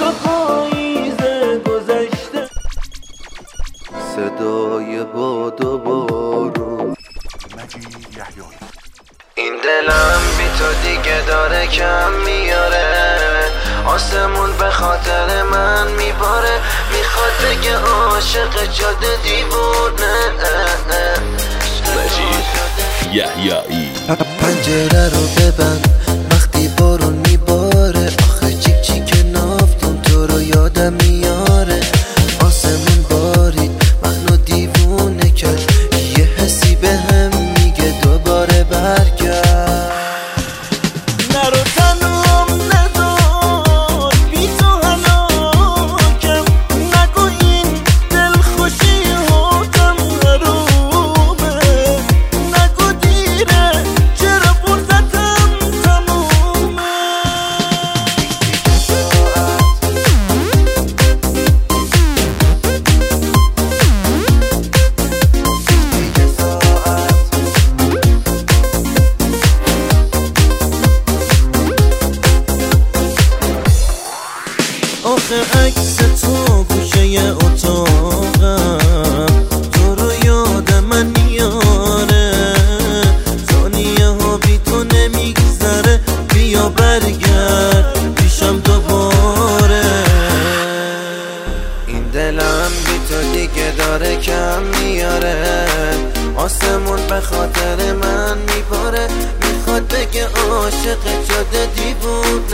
پاییز گذشته. صدای باد و بارون. این دلم بی تو دیگه داره کم میاره، آسمون به خاطر من میباره، میخواد بگه عاشق جاده دیوونه. یحیایی پنجره رو ببند وقتی بارون میباره، آخه چیک چیک نافتون تو رو یادم میاره. آسمون بارید منو دیوونه کرد، یه حسی به هم میگه دوباره برگرد. نرو تنم نذار بی تو هلاکم، نگو این دلخوشی هاتم حرومه، نگو دیره چرا فرصتم تمومه. آخه عکس تو گوشه اتاقم، تو رو یاد من میاره، ثانیه ها بی تو نمیگذره، بیا برگرد پیشم دوباره. این دلم بی تو دیگه داره کم میاره، آسمون به خاطر من میباره، میخواد بگه عاشق جاده دیوونه.